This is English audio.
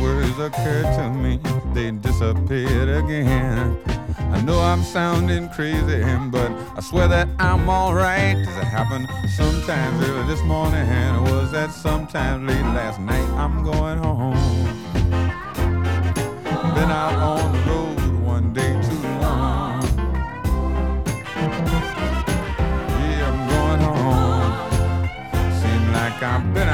words occurred to me, they disappeared again. I know I'm sounding crazy, but I swear that I'm alright. Does it happen sometimes early this morning? Or was that sometimes late last night? I'm going home. Been out on the road one day too long. Yeah, I'm going home. Seems like I've been